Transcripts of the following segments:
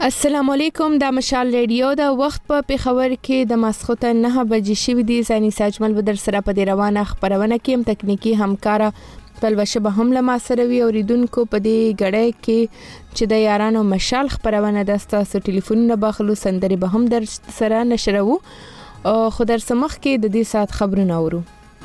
السلام علیکم د مشال ریډیو د وخت په پیښور کې د ماسخوتن 9 بجې شوې دي. زاني ساجمل بدر سره په دې روانه خبرونه کې هم تکنیکی همکارا پلوشه به هم لما سره وی اوریدونکو په دې غړې کې چې د یارانو مشال خبرونه د تاسو ټلیفون نه باخلو سندري به هم در سره نشرو خو در سمخ کې د دې سات خبرونه اورو.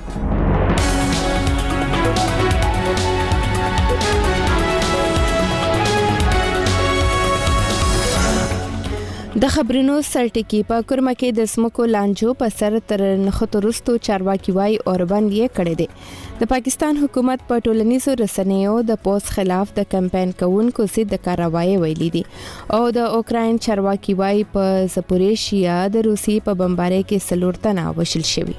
د خبرونو سرټکی په کورما کې د سمکو لانجو په سر تر نختورستو چارواکي وای اوربند یې کړی دی. د پاکستان حکومت په ټولنیزو رسنیو د پوس خلاف د کمپاین کوونکو سي د کاروایی ویلي دي او د اوکراین چارواکي وای په زپوریشیا د روسي په بمبارۍ کې سلورتنه وشل شوی.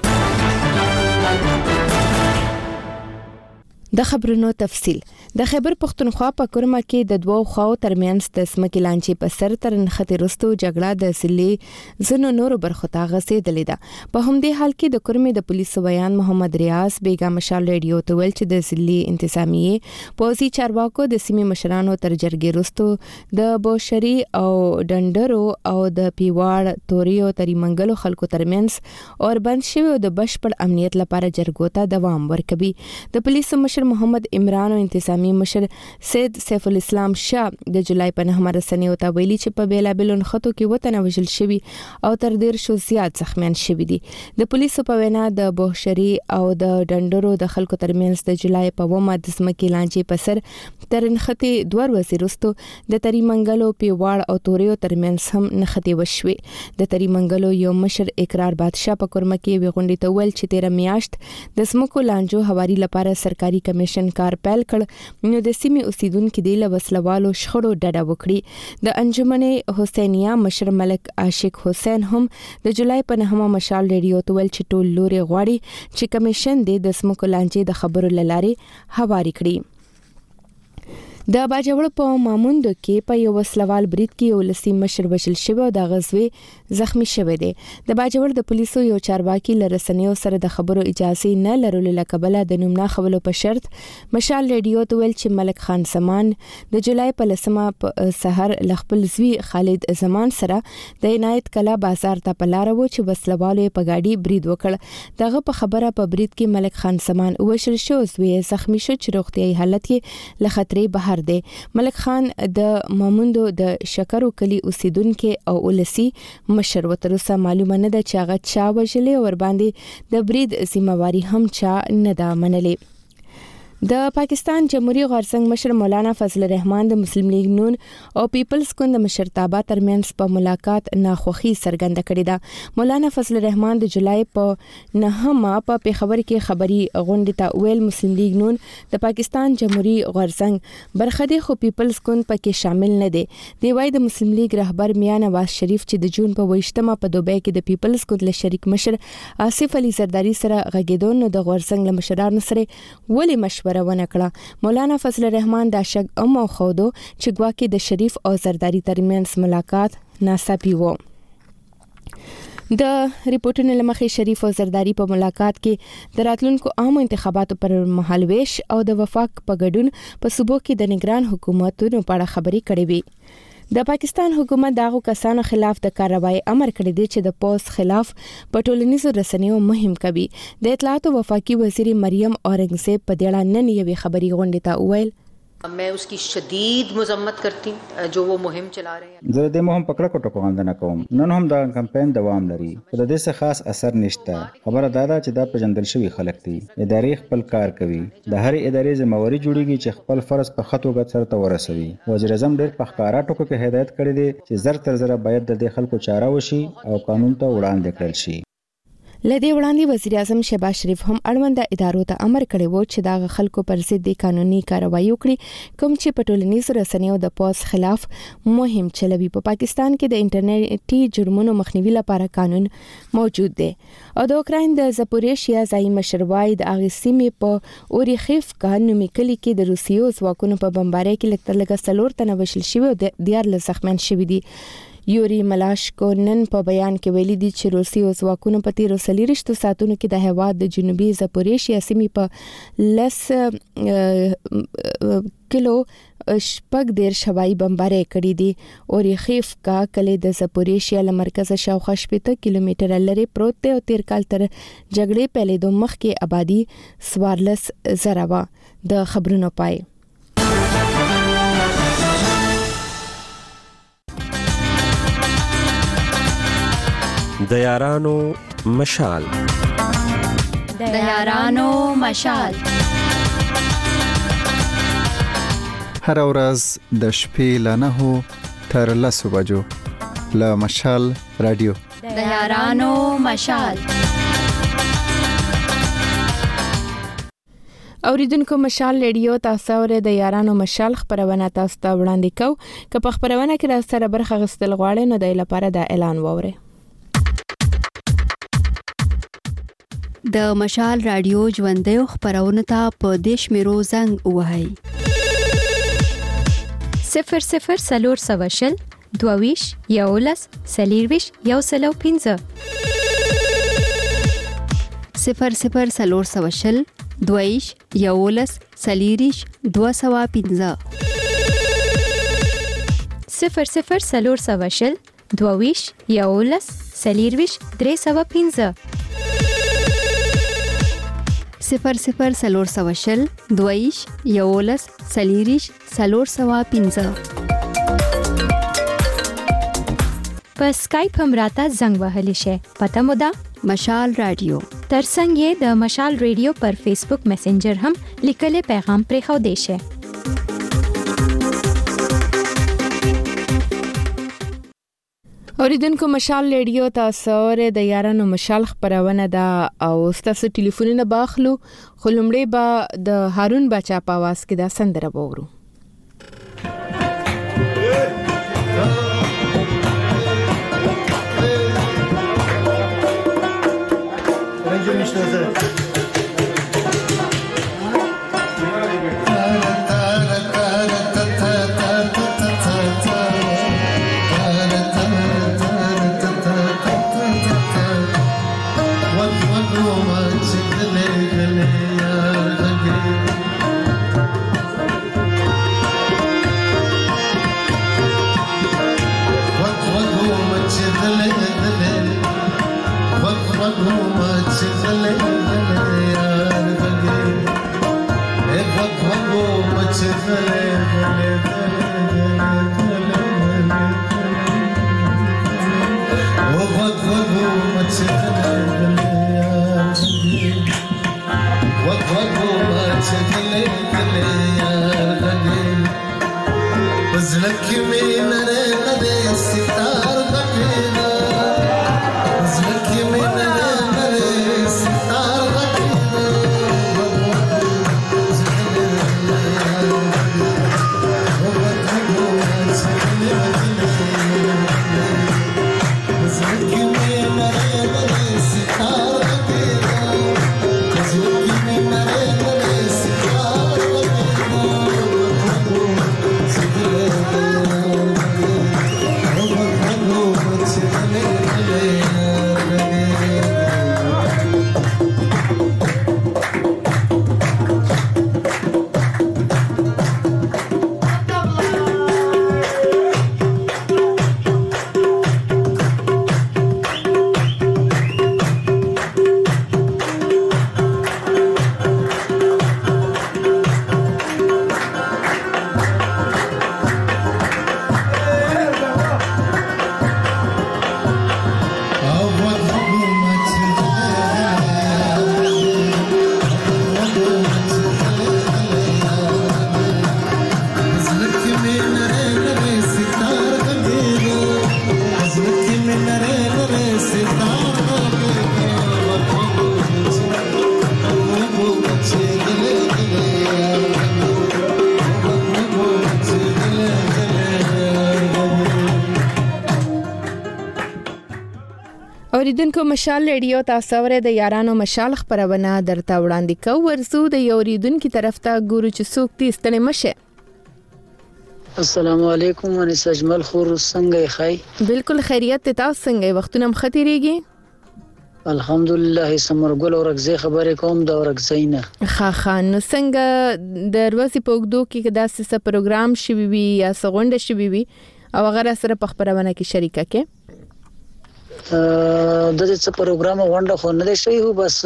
د خبرونو تفصيل د خیبر پختونخوا په کورما کې د دوو خواو ترمنځ د سمکې لانجې په سر تر نختورستو جګړه د سلی زنو نورو برخو ته غسیدلې ده. په همدې حال کې د کورمې د پولیسو بیان محمد ریاض بیگا مشال ریډیو ته ویل چې د سلی انتظامیه پوزي چارواکو د سیمې مشرانو تر جرګې رستو د بوشري او ډندرو او د پیواړ توریو تری منګلو خلکو ترمنځ اور بند شوی او د بشپړ امنیت لپاره جرګو ته دوام ورکوي. د پولیسو مشر محمد عمران او انتظامی مشر سید سیف الاسلام شاه د جولای په 9 رسنیو ته ویلي چې په بیلابل نخټو کې وطن وژل شوی او تر ډیر شو زیات زخمیان شوی دي. د پولیسو په وینا د بوشري او د ډندرو د خلکو ترمنځ د جولای په 9 د سمکې لانجې په سر تر نخټي دوه ورځې وروسته د تری منګلو پیواړ او توریو ترمنځ هم نخټي وشوي. د تری منګلو یو مشر اقرار بادشاه په کورما کې ویغونډي ته ول چې 13 میاشت د سمکو لانجو حواري لپاره سرکاري کمیشن کار پیل کړ نو د سیمې اوسیدونکو د لوسلوالو شخړو ډډه وکړي. د انجمن حسینیه مشر ملک عاشق حسین هم د جولای په 9 مشال ریډیو ته ول چې ټول لوري غواړي چې کمیشن د سمکو لانجې د خبرو لارې حواري کړي. د باجوړ په ماموند کې په یو وسلوال برید کې یو لسی مشر وشل شوی او د غزوی زخمی شوی دی. د باجوړ د پولیسو یو چارواکي لرسنیو سره د خبرو اجازه نه لرلو لکبله د نوم نه خبرو په شرط مشال ریډیو ته ویل چې ملک خان سمان د جولای په 10 سحر لخپل زوی خالد زمان سره د عنایت کلا بازار ته پلار وو چې وسلوالو په گاډي برید وکړ. دغه په خبره په برید کې ملک خان سمان وشل شو زوی زخمی شو چې روغتيایي حالت یې له خطرې بهر دی. ملک خان د ماموندو د شکرو کلی اوسیدونکو او ولسی مشر وترسه معلومه نه ده چې هغه چا وجلې او ور باندې د برید ذمہواری هم چا نه ده منلې. د پاکستان جمهوریت غورځنګ مشر مولانا فضل الرحمن د مسلم لیگ نون او پیپلز ګوند مشرتابه ترمنځ په ملاقات ناخوخي څرګنده کړې ده. مولانا فضل الرحمن د جولای په 9 په پیښور کې خبري غونډه ته ویل مسلم لیگ نون د پاکستان جمهوریت غورځنګ برخه دی خو پیپلز ګوند پکې شامل نه دی. دی وايي د مسلم لیگ رهبر میاں نواز شریف چې د جون په 28 په دوبۍ کې د پیپلز ګوند له شریک مشر آصف علي زرداری سره غږیدون د غورځنګ له مشرانو سره ولې مشوره ونه کړه. مولانا فضل الرحمن دا شک امو خودو چې ګواکې د شریف او زرداری ترمنځ ملاقات ناڅاپي وو. د ریپورتونو لمخې شریف او زرداری په ملاقات کې د راتلونکو عام انتخاباتو پر مهال ویش او د وفاق په ګډون په صوبو کې د نگران حکومتونو په اړه خبرې کړې وي. د پاکستان حکومت دغه کسانو خلاف د کاروایی امر کړی دی چې د پوس خلاف په ټولنیزو رسنیو مهم کوي. د اطلاعات او وفاقي وزیر مریم اورنګزیب په دې اړه نن یوې خبري غونډه ته وویل मैं उसकी शदीद मजम्मत करती हूँ जो वो मुहिम चला रहे हैं. زه د مهم پکړه کوټه کوندنه کوم نن هم دا کمپاین دوام لري په دې څه خاص اثر نشته. خبره دا ده چې دا پجندل شوی خلک دي. ادارې خپل کار کوي. د هر ادارې ذمہواری جوړیږي چې خپل فرض په خطو غت سره ته ورسوي. وزیر اعظم ډېر په ښکارا ټکو کې هدایت کړی دی چې زر تر زر باید د دې خلکو چاره وشي او قانون ته وړاندې کړل شي. لدې وړاندې وزیر اعظم شهباز شریف هم اړونده ادارو ته امر کړی وو چې دا خلکو پر ضد قانوني کاروایی وکړي کوم چې په ټولنیزو رسنیو د پوس خلاف مهم چلوي. په پاکستان کې د انټرنیټي جرمونو مخنیوي لپاره قانون موجود دی او د اوکراین د زپوریشیا ځای مشروای د اغسیمې په اوریخیف کانومي کلی کې د روسیو ځواکونو په بمبارۍ کې لکه سلور تنه وشل شوی او د 14 زخمیان شوی دي. یوري ملاشکو نن په بیان کې ویلي دي چې روسي او ځواکونو په تیرو 40 ساعتونو کې د هیواد د جنوبي زاپوریشیا سیمې په لس کیلو شپږ ډیر شوای بمبارې کړې دي او ریخیف کا کله د زاپوریشیا له مرکز شاوخوا 70 کیلومتر لري پروت دی او تیر کال تر جګړې پیلې دوه مخ کې آبادی 14 زره وا د خبرونو پای د یارانو مشال هر ورځ د شپې له 9 تر 10 بجو له مشال رادیو د یارانو مشال. اوریدونکو مشال رادیو تاسو ور د یارانو مشال خبرونه تاسو ته وړاندې کو که په خبرونه کې را سره برخه غستل غواړئ نو د لپاره د اعلان ووره. د مشال رادیو ژوندۍ خبرونه ته په دیش میرو زنګ وهاي 00 سلور سواشل دوویش یولس سلیرویش یوسلو 15 00 سلور سواشل دوویش یولس سلیریش 215 00 سلور سواشل دوویش یولس سلیرویش 315 00 سلور سواشل دویش یولس سلیریش سلور سوا 15 په اسکایپ هم راته زنګ وهلی شي پته مو ده مشال رادیو ترڅنګ یې د مشال رادیو پر فیسبوک میسنجر هم لیکلي پیغام پرې خو دی شي. اوریدونکو مشال رادیو تاسو ور د یارانو مشال خبرونه ده او تاسو ټلیفونونه باخلو خلمړې با د هارون بچا په आवाज کې دا سندره وورو. اوریدونکو مشال رادیو تاسو ور د یارانو مشال خبرونه درته وړاندې کو ورسو د اوریدونکو طرف ته ګورو چې څوک دې ستنه مشه. السلام علیکم انس اجمل خور څنګه ښای؟ بالکل خیریت ته. تاسو څنګه وختونه مختیریږي؟ الحمدلله سمرګل اورګزې خبرې کوم د اورګزینه. خا نو څنګه د ورځې په وګدو کې داسې څه پروګرام شوي وي یا څنګه شوي وي او هغه سره په خبرونه کې شریکه کې؟ د دې څه پروګرام غونډه خو نه دی شوی، هو بس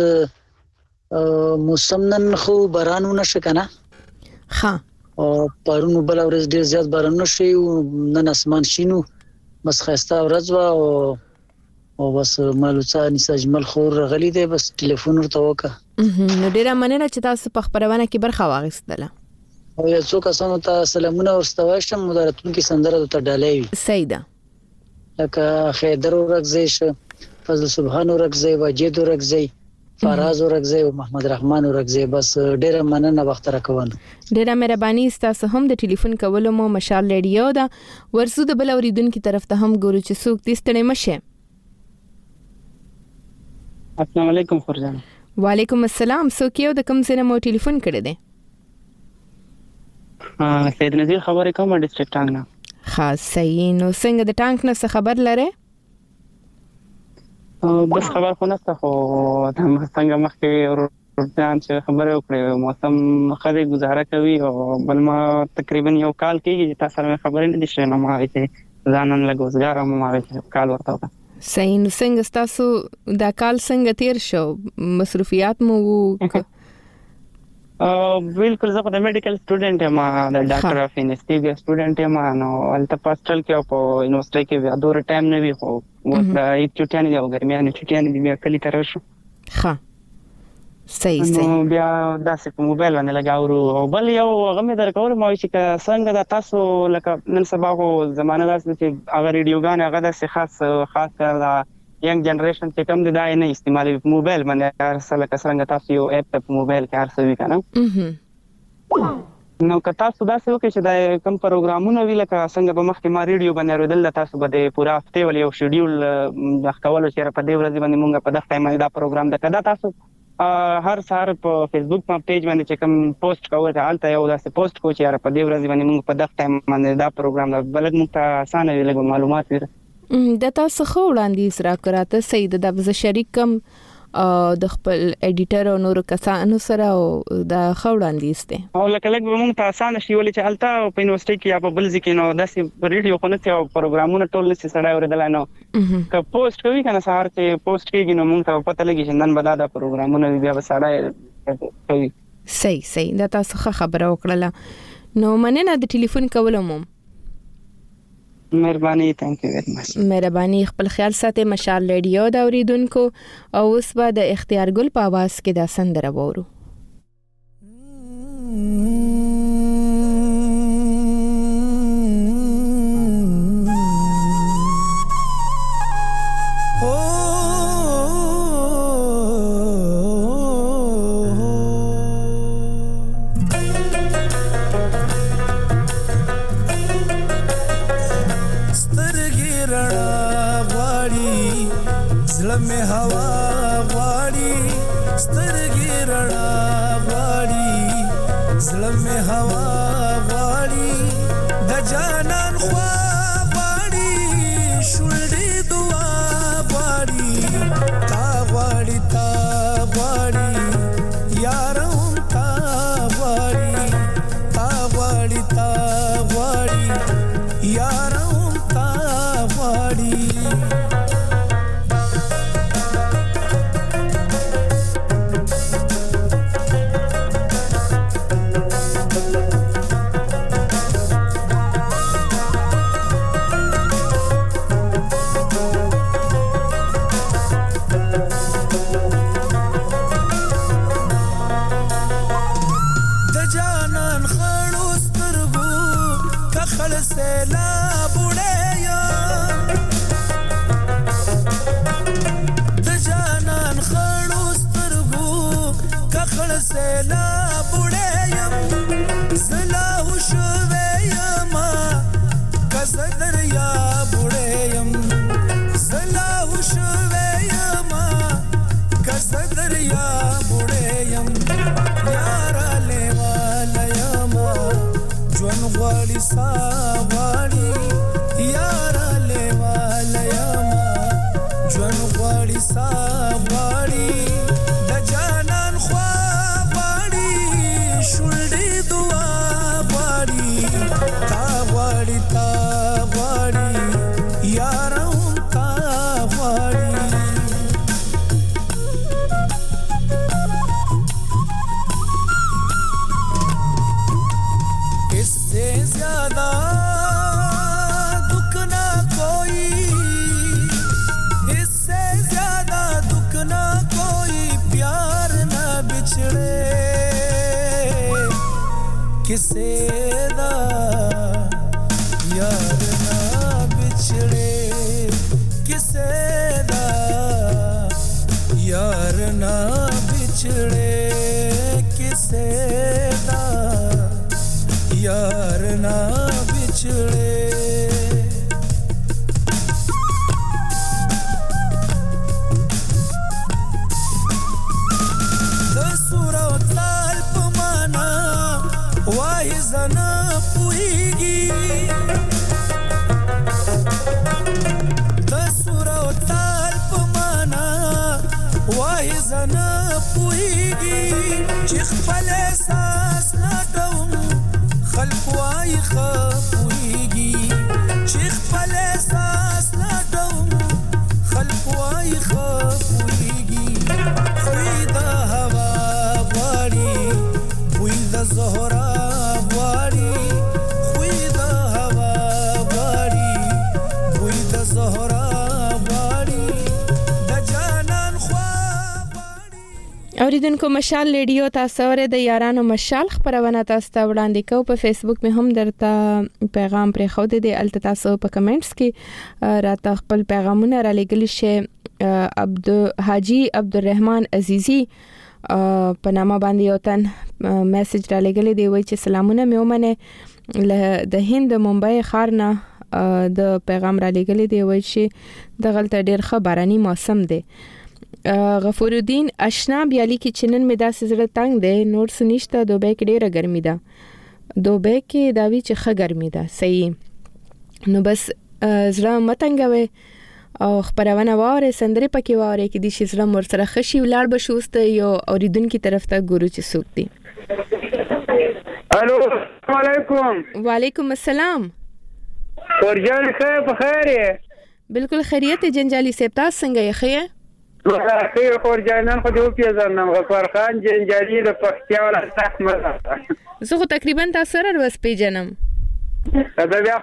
موسم نن خو بارانونه شکنه. ها او پرونو بل ورځ ډیر زیات بارانونه شي، نن اسمان شینو، بس خسته ورځ او بس مالوڅه انس اجمل خور غلی دی، بس ټلیفون ورته وکړه. نو ډیره مننه چې تاسو په خبرونه کې برخه واخیستله. او یو څو کسانو ته سلامونه ورستواشم، مدارتون کې سندره ته ډالۍ وي. صحیح ده. لکه خیدر ورګزې، فضل سبحان ورګزې، واجد ورګزې، فراز ورګزې او محمد رحمان ورګزې. بس ډیره مننه وخت راکونه. ډیره مهرباني ستاسو هم د ټلیفون کولو مو مشال ریډیو دا ورسو د بل اوریدونکو طرف ته هم ګورو چې څوک دې ستړي مشه. السلام علیکم خورجان. وعلیکم السلام. څوک یو د کوم ځای نه مو ټلیفون کړی دی؟ سید نذیر خبرې کوم ډیسټریکټ ټانګ نه. خاص صحیح. نو څنګه د ټانک نه څه خبر لره؟ بس خبر خو نشته، خو څنګه مخکې ورته چې خبرې وکړې موسم خلک گزاره کوي او بل ما تقریبا یو کال کېږي چې تاسو سره خبرې نه دي شوې، نو ما چې ځانن له ګوزګار مو ما کال ورته وکړ. صحیح. نو څنګه تاسو دا کال څنګه تیر شو؟ مصروفیات مو بالکل زه د میډیکل سټوډنټ یم، د ډاکټر اف انستیزیا سټوډنټ یم. نو الته پاستل کې په یونیورسيټي کې ادور ټایم نه وی، خو د یک چټیان دی او ګرمیانه چټیان دی بیا کلی تر شو. ها صحیح. نو بیا داسې په موبایل باندې لګاورو او بل یو غمه درکور مو چې څنګه د تاسو لکه نن سبا کو زمانه داسې چې هغه ریډیوګان هغه داسې خاص کر ینګ جنریشن چې کوم د دای نه استعمالي موبایل باندې هر څه لکه څنګه تاسو یو اپ په موبایل کې هر څه وی کنه. نو که تاسو داسې وکړئ چې د کوم پروګرامونه وی لکه څنګه په مخکې ما ریډیو باندې ورېدل، تاسو به د پوره هفته ول یو شیډیول د کولو چې په دې ورځ باندې مونږ په دغه ټایم باندې دا پروګرام د کدا تاسو هر سهار په فیسبوک په پیج باندې چې کوم پوسټ کوئ ته الته یو داسې پوسټ کوئ چې په دې ورځ باندې مونږ په دغه ټایم باندې دا پروګرام د بلد مونږ ته اسانه وی لګو معلومات وي. د تاسو خو وړاندیز راکړاته سید د ز شریکم د خپل اډیټر او نور کسانو سره او د خو وړاندیز ته او لکه لکه موږ ته اسانه شي ولې چې التا په یونیورسيټي کې یا په بل ځای کې نو داسې ریډیو خو نه ته پروګرامونه ټول نشي سره ورېدل نو که پوسټ کوي کنه سهار ته پوسټ کیږي نو موږ ته پته لګي چې نن به دا پروګرامونه بیا وساړه کوي. صحیح دا تاسو خبره وکړه. نو مننه د ټلیفون کولو مو. مهرباني. ثانک یو ویری مچ. مهرباني. خپل خیال ساتئ. مشال ریډیو دا اوریدونکو او اوس به د اختیار ګل په आवाज کې دا سندره وورو. Sa किसे दा यार ना बिछड़े किसे दा यार ना बिछड़े किसे दा यार ना बिछड़े वाइज़ना पुईगी दसुरा ताल पमाना वाइज़ना पुईगी चिख पले सास नाटम खल्क वाई खपुईगी चिख पले सास नाटम खल्क वाई खपुईगी खुदा हवा वारी बुइदा ज़हरा اوریدونکو مشال ریډیو تاسو ورته د یارانو مشال خبرونه تاسو ته وړاندې کوم په فیسبوک مې هم درته پیغام پرې خو دې الته تاسو په کمنټس کې راته خپل پیغامونه را لګلی شي حاجی عبدالرحمن عزیزی په نامه باندې یو تن میسج را لګلی دی وایي چې سلامونه مې ومنه د هند ممبئی ښار نه د پیغام را لګلی دی وایي چې دغلته ډېر ښه باراني موسم دی غفور الدین اشنا بیالی کې چنن مې داسې زړه تنگ دی نور سنشته دوبه کې ډېره ګرمي ده دوبه کې داوی چې ښه ګرمي ده صحیح نو بس زړه متنګوي او خبرونه واره سندري پکې واره کې د شي زړه مر سره خشي ولار بشوسته یو اوریدونکو طرف ته ګورو چې سوق دي الو السلام علیکم وعلیکم السلام ورجان خیر په خیر بالکل خیریت جنجالي سیب تاسو څنګه یې خیر خیر ورجانان خو دې پیژنم غفار خان جنجالي د پښتیا ولا احمد زه خو تقریبا تاسو سره ورس پیژنم دا بیا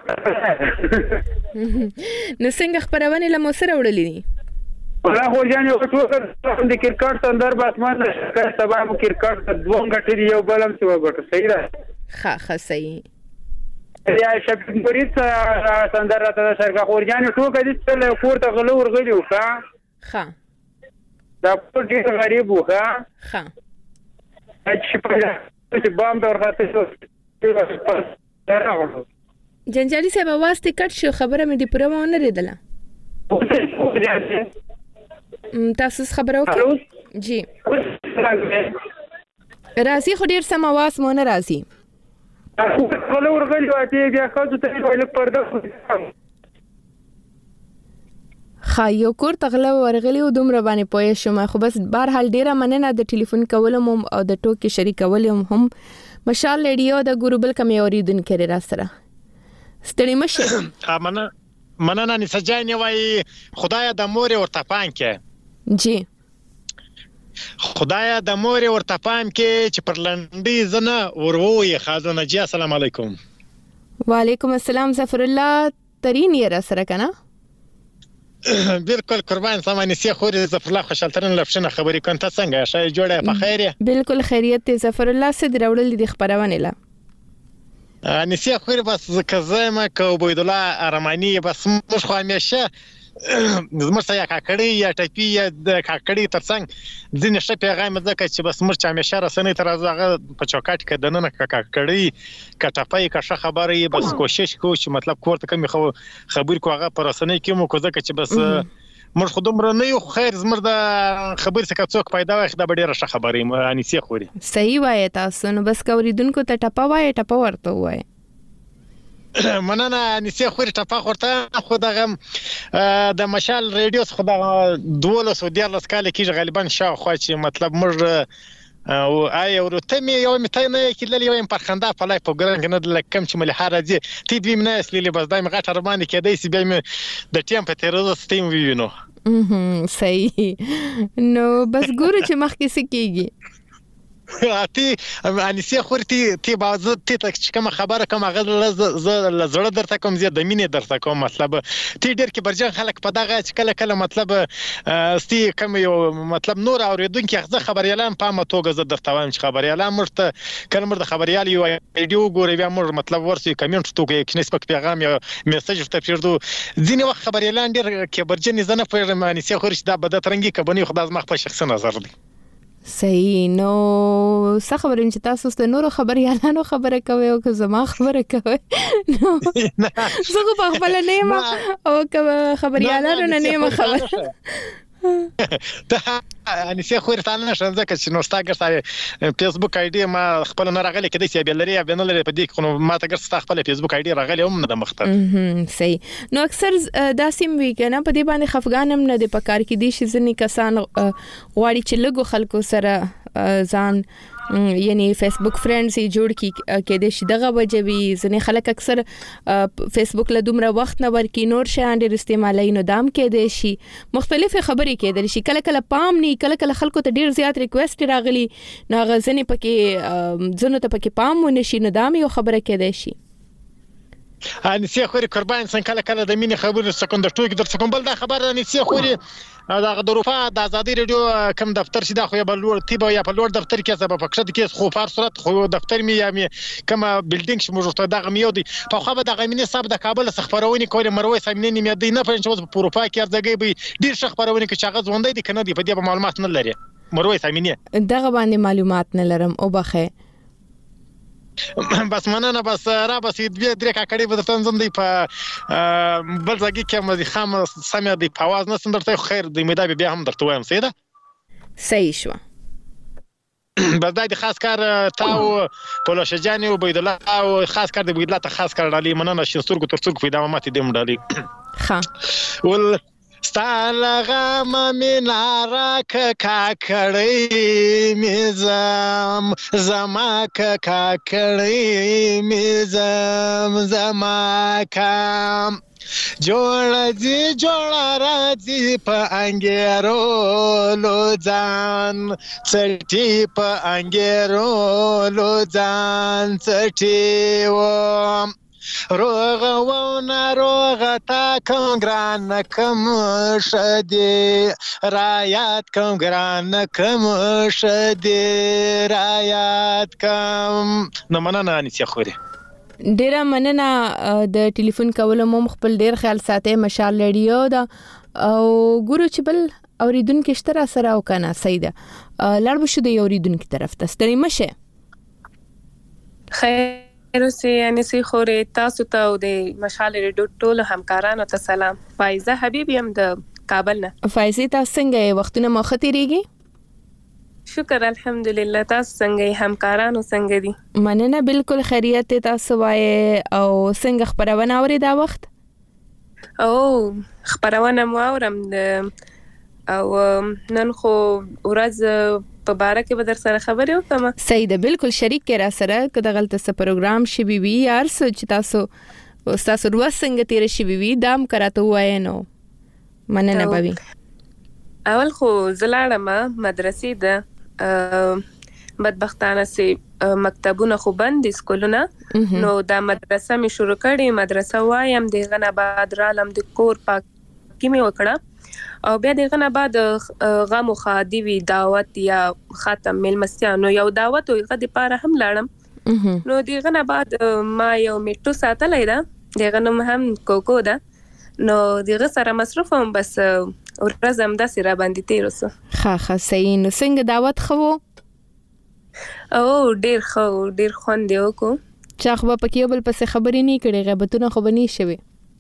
نو څنګه خبرونه له مو سره وړلې دي ولا ورجان یو ټول د کرکټ تندر باسمان شکر سبا مو کرکټ دوه غټي یو بلم څه وګټه صحیح ده ښه صحیح یا شپږ مریض تندر راته شرګه ورجان ټول کدي څه پورته غلو ورغلی وکا ښه دا په دې غریب وکا ښه چې په دې باندې ورته جنجالي صاحب आवाज ته کټ شو خبره مې دی پوره مونږ نه ریدله تاسو خبره وکړه جی راځي خو ډیر سم आवाज مونږ نه راځي خلک ورغلي واټي بیا خاصه ته ویل پرده خایو کور تغله ورغلی و دومره باندې پوهه شوم خو بس بهر حال ډیره مننه د ټلیفون کولم او د ټوکی شریکولم هم مشال ریډیو د ګروبل کمی اوریدونکو را سره ستړي مشه مننه نسجان وای خدای د مور ورته پام کې جی خدای د مور ورته پام کې چې پر لنډي زنه وروي خازنه جی السلام علیکم وعلیکم السلام ظفر الله ترين یې را سره کنه بالکل قربان سامانی سی خوري ظفر الله خوشالترن لفشنه خبرې کنه څنګه شای جوړه په خیره بالکل خیریت ظفر الله سید راوړل دي خبرونه لا نسیه خوري بس کزما کو عبید الله ارمانی بس مش خو همیشه زموږ سره کاکړی یا ټپی یا د کاکړی ترڅنګ ځینې شپه پیغام ځکه چې بس مرچ همیشه رسنۍ تر ازغه په چوکاټ کې دنه کاکړی کټپای کا خبرې بس کوشش کو چې مطلب کوړه کمی خبر کو هغه پر رسنۍ کې مو کو ځکه چې بس مر خودم نه یو خیر زمر د خبر څخه څوک پیدا واخ د ډیره ښه خبرې انیسه خوري صحیح وای تاسو نو بس کوریدونکو ته ټپا وای ټپا ورته وای مننه نسیه خوري ټپا ورته خو دغه د مشال ریډیو خو د 12 کال کې غالبا شاوخوا چې مطلب موږ او آی ورته مې یو متای نه کېدل یو پر خندا په لای په ګرنګ نه لکم چې ملي حراجي تی دوی منه اسلی بس دای مغه تر باندې کېدای سی بیا مې د ټیم په تیرو سټیم وینو صحیح نو بس ګورو چې مخ کې سکیږي تی انیسه خور تی باز تی تک کوم خبره کوم غل زړه درته کوم زیات د مینې درته کوم مطلب تی ډیر کې برجن خلک په دغه کله مطلب ستی کوم یو مطلب نور اوریدونکو هغه خبريالان په متوګه زه درته وایم چې خبريالان مرته کله مرده خبريال یو ویډیو ګوري بیا مر مطلب ورسي کمنټ توګه کې نسبت پیغام یا میسج ته پیردو ځینې وخت خبريالان ډیر کې برجن زنه په انیسه خور چې دا بد ترنګي کبنی خدای زما په شخصي نظر دی صحیح. نو څه خبرې چې تاسو ست نور خبريالانو خبره کوي او که زما خبره کوي نو زه په خپل نیم او خبريالانو نه نیم خبر ته انیسه خو ورته نه شم ځکه چې نو ستاګر فیسبوک آی ډی ما خپل نه راغلی کدي چې بل لري بنه لري په دې خو ما ته ګر خپل فیسبوک آی ډی راغلی هم نه د مختار صحیح. نو اکثر دا سیم وی کنه په دې باندې خفګانم نه د پکار کې دي چې ځنی کسان غواړي چې لګو خلکو سره ځان یعنی فیسبوک فرندز یې جوړ کی کې د شدغه وجوي ځنې خلک اکثر فیسبوک له دومره وخت نه ورکی نور شان ډیر استعمالي نو دام کې د شي مختلف خبرې کې د شي کله پام نه کله خلکو ته ډیر زیات ریکوست راغلي نو غزنې پکې ځنه ته پکې پام ونشي نو دام یو خبره کې د شي انیسه خوري قربان څنګه کله د مینې خبرو سکندر ټوک در څنګه بل دا خبر انیسه خوري دا د اروپا د ازادي رادیو کوم دفتر شي دا خو به لوړ تیبه یا په لوړ دفتر کې سبب پکښه کې خو فار صورت خو دفتر می یا کوم بلډینګ شي موجوده دا غمیو دي په خو به د غمینه صاحب د کابل خبرونه کوي مروي سامنې می دی نه پېژنم چې په اروپا کې ارزګي به ډیر خبرونه کې شغه ځوندې دي کنه دی په دې معلومات نه لري مروي سامنې دغه باندې معلومات نه لرم او بخه بس مننه بس را بس دې درې کاکړې به تنظیم دی په بل ځای کې مې خام سمې دی په आवाज نه سندرته خیر دی مې دا بیا هم درته وایم سیده صحیح شو بس دا د خاص کار تاو پولوشجانی او بيدله او خاص کار د بيدله ته خاص کار ډالي مننه شستورګو ترڅوګ په دامه ماتې دیم ډالي ها ول ستالغه مینارا کاکړې میزم زما کاکړې میزم زما کام جوړ راځي په انګیرو لوځان څټي په انګیرو لوځان څټي و روغ و ناروغ تا کوم ګران کوم شدي رایات کوم ګران کوم شدي رایات کوم نو مننه انیسه خوري ډیره مننه د ټلیفون کولو مو خپل ډیر خیال ساتي مشال رادیو دا او ګورو چې بل اوریدونکو اشترا سره او کنه سیده لړ بشو د اوریدونکو طرف ته ستړي مشه خیر اوسې انیسه خوري تاسو ته او د مشال رادیو ټول همکارانو ته سلام فایزه حبیبی هم د کابل نه فایزه تاسو څنګه وختونه مخ تیریږي شکر الحمدلله تاسو څنګه همکارانو څنګه دي مننه بالکل خیریت تاسو وای او څنګه خبرونه اوري دا وخت او خبرونه مو اورم او نن خو ورځ په باره کې به در سره خبرې وکم سیده بالکل شریک کې را سره کده غلطه س پروګرام شي وی یار چې تاسو ورځ څنګه تیر شي وی دام کراته وای نو مننه بوي اول خو زلاړم مدرسې ده بدبختانه سي مکتبونه خو بند سکولونه نو دا مدرسه می شروع کړې مدرسه وایم دغه نه بعد رالم د کور پاکي می وکړه او بیا دغه نه بعد غم او خادي وی دعوت یا ختم ملمستیانو یو دعوت او غدي پاره هم لاړم نو دغه نه بعد ما یو میټو ساتلای دا دغه نوم هم کوکو دا نو دغه سره مصرف هم بس ورځم د سره باندې تیروسه ها صحیح نو څنګه دعوت خو او ډیر خوند یو کو چا خو په کې بل پس خبرې نه کړي غیبتونه خو بني شوي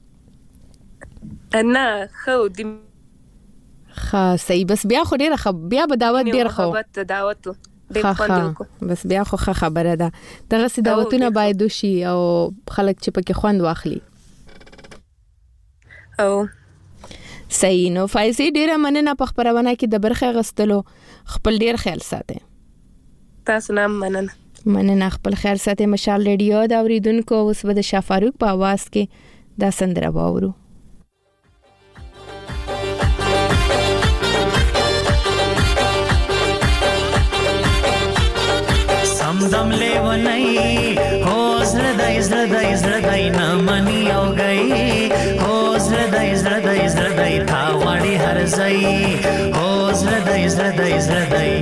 نه خو د ها صحیح بس بیا خو ډیر بیا به دعوت ډیر خو دعوت ډیر خوند یو کو بس بیا خو خبره ده دغه سي دعوتونه باید وشي او خلک چې پکې خوند واخلي او صحیح نو فایزه ډیره مننه په خبرونه کې د برخه غستلو خپل ډیر خیال ساتي تاسو نام مننه خپل خیر ساتي مشال رادیو دا اوریدونکو اوس به د شاه فاروق په आवाज کې دا سندره واورو دم لیونی هو زړدای نه منی او گئی هو زړدای تا وړي هر ځای هو زړدای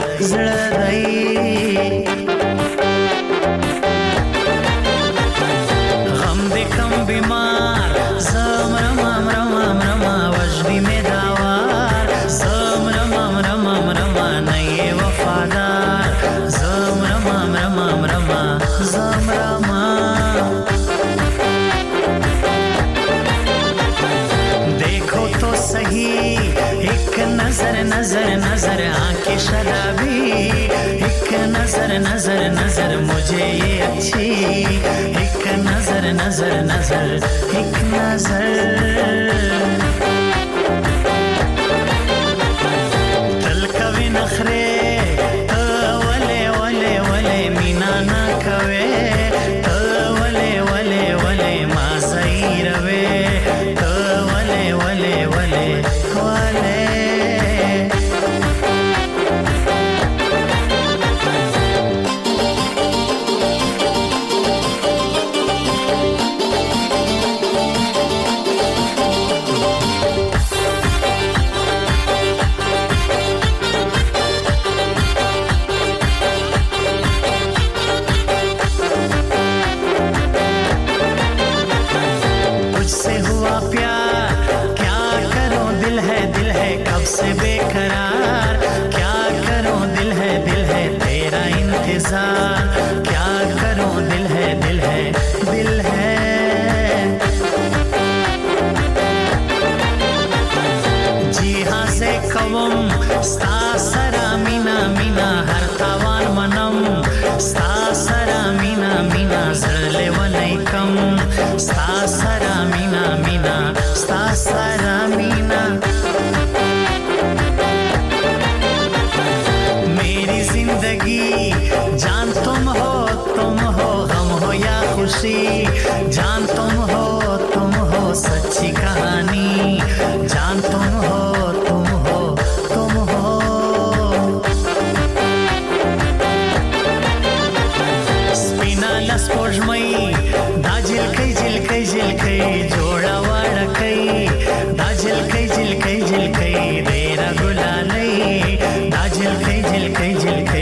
غم دې کم بیمار زم رما وجدی می داوار زم رما نه وفادار زم رما देखो तो सही एक नजर आंखें शराबी एक नजर मुझे ये अच्छी एक नजर एक नजर दिल कभी नखरे वले मीना ना कवे वले मा सही रवे वले तुझसे हुआ प्यार क्या करो दिल है कब से बेकरार क्या करो दिल है तेरा इंतजार क्या करो दिल है जी हाँ से कवम स्ता सरा मीना हर तावान मनम स्ता सरा मीना जरले वनई कम स्ता सरा मीना स्ता सरा मीना मेरी जिंदगी जान तुम हो गम हो या खुशी जान तुम हो सच्ची कहानी जान तुम हो स्पोर्ट्समई दा झिलकै जोड़ा वाड़कै दा झिलकै देरा गुलालै दा झिलकै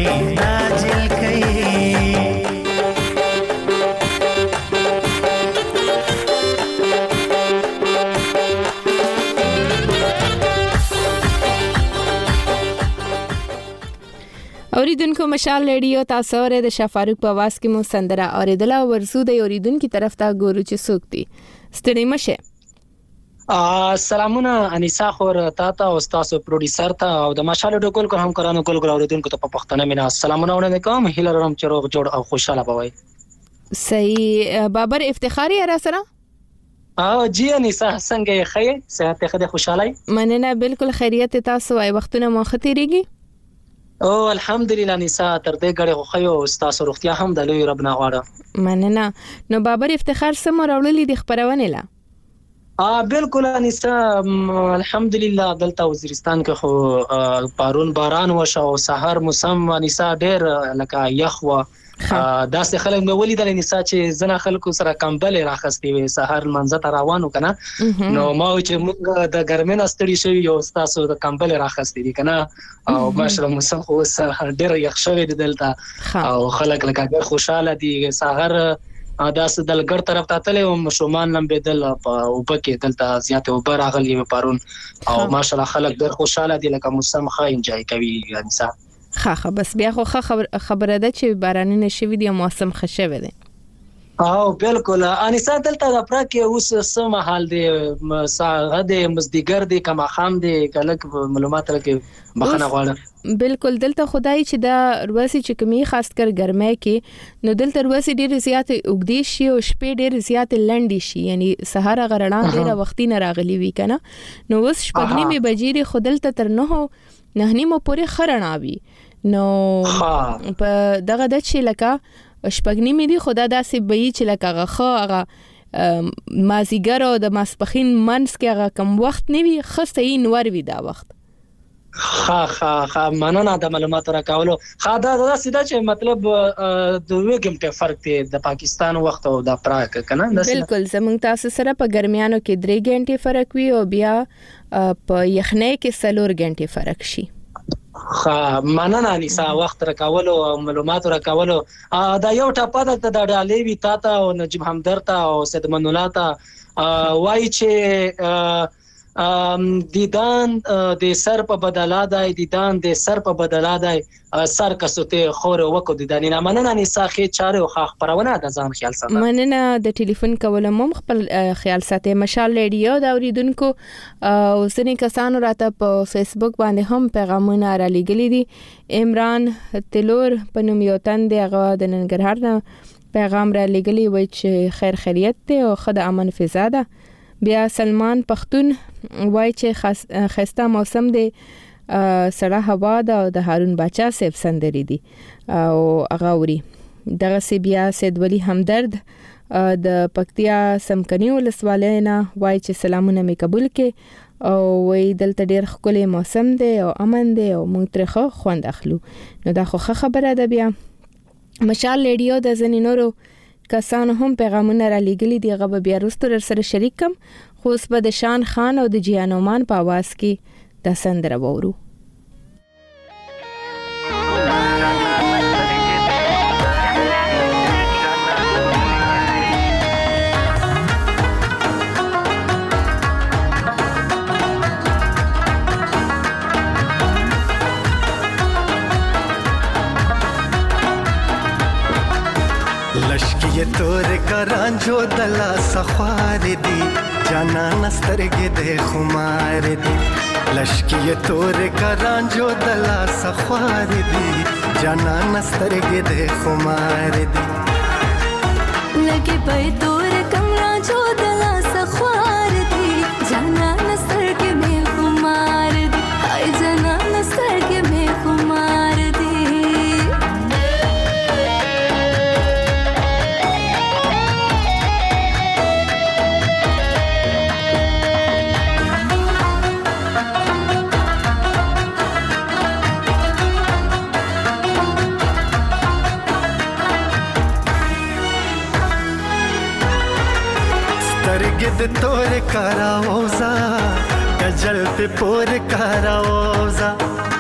اوریدونکو مشال ریډیو تاسو ورته د شفاروق په आवाज کې مو سندره اوریدله ورسو د اوریدونکو طرف ته ګورو چې څوک دي ستړي مشه سلامونه انیسا خور تاته او تاسو پروډوسر ته او د مشال ریډیو کول کو هم کرانو کول اوریدونکو ته په پښتنه مینا سلامونه ونه کوم هیله لرم چې روغ جوړ او خوشاله بوي صحیح بابر افتخاری را سره جی انیسا څنګه خیر صحت ته خوشاله مننه بالکل خیریت تاسو وايي وختونه مو ختیریږي او الحمدلله نساء تر دې غړې خو یو تاسو روغتیا هم د لوی رب نه غواړم مننه نو بابر افتخار سم راوللی د خبرونه لا بالکل نساء الحمدلله دلته وزیرستان کې خو پارون باران وشو او سحر موسم نساء ډېر لکه یخوا داسې خلک مې ولیدل نساء چې زنه خلکو سره کمبل راخستي وي سحر منځ ته روانو کنه نو ما چې موږ د ګرمۍ ستړي شوی یو تاسو د کمبل راخستي دي کنه او ماشاءالله موسم خو ډېر یخ شوی دی دلته او خلک لکه ډېر خوشاله دي سحر داسې دلګر طرف ته تللی او مشومان لمبېدل په اوبه کې دلته زیاتې اوبه راغلي پرون او ماشاءالله خلک ډېر خوشاله دي لکه موسم ښه انجوای کوي نساء خا بس بیا خو خبره ده چې بارانونه شوي دي موسم ښه شوی دی او بالکل انیسا دلته د پراکه اوس سم حال دی ساغه د مزدیګر دی کما خام دی کلک معلومات لکه بخنه غواړم بالکل دلته خدای چې دا رواسي چې کمی خاص کر ګرمه کې نو دلته رواسي ډېر زیات اوګدي شي او شپې ډېر زیات لنډي شي یعنی سهار غرړان ډېر وختي نه راغلي وی کنه نو اوس شپږنی می بجې خدلته تر نه نیمه پورې خرناوي نو په دغه د چې لکه شپږنی می دی خدا داسې به چې لکه غخه هغه مازیګر او د ماسپخین منس کې هغه کم وخت نیوي خسته یې نور وی دا وخت ها مننه د معلوماتو راکولو. دا سیده چې مطلب د 2 غنټه فرق دی د پاکستان وخت او د پراګ کنه. بالکل زمونږ تاسو سره په ګرمیانو کې 3 غنټې فرق وي او بیا په یخنۍ کې 4 غنټې فرق شي. مننه انیسا وخت راکولو او معلوماتو راکولو. دا یو ټاپه د ډالې وی تا ته او نجیب همدرد ته او سید منولا ته وای چې دیدان د سر په بدلا دی، دیدان د سر په بدلا دی، سر کسوته خور وکړو دیدان. نه مننه انیسا خې چاره او خبرونه د ځان خیال ساتل. مننه د ټلیفون کولم خپل خیال ساتي. مشال ریډیو دا اوریدونکو او ځینې کسانو راته په فیسبوک باندې هم پیغامونه را لګلي دي. عمران تلور په نوم یو تن دی، هغه د ننګرهار نه پیغام را لګلي وای چې خیر خیریت ته او خدای امن فضا ده. بیا سلمان پختون وای چې خسته موسم دی، سړه هوا ده او د هارون باچا صاحب سندري دي او اغاوري. دغه سی بیا سید ولی همدرد د پکتیا سمکنی ولسوالۍ نه وای چې سلامونه می قبول کې او وای دلته ډیر ښکلی موسم دی او امن دی او موږ ترخه خوند اخلو. نو دا خو خبره ده. بیا مشال ریډیو د زنینورو کسانو هم پیغامونه را لګلي دي، هغه بیا وروسته سره شریک کم. خو اوس به د شان خان او د جیانومان په आवाज کې د سندره وورو. लश्की तोर करांजो दला सख्वार दी जाना नस्तरगे दे खुमार दी। लश्की तोर करांजो दला सख्वार दी जाना नस्तरगे दे खुमार दी। लगे पे तोर कमरा जो दला सख्वार दी जाना नस्तरगे में खुमार दी। हाय जाना नस्तरगे में खुमार दी। गिद तोर कराओजा गजल पे पोर कराओजा।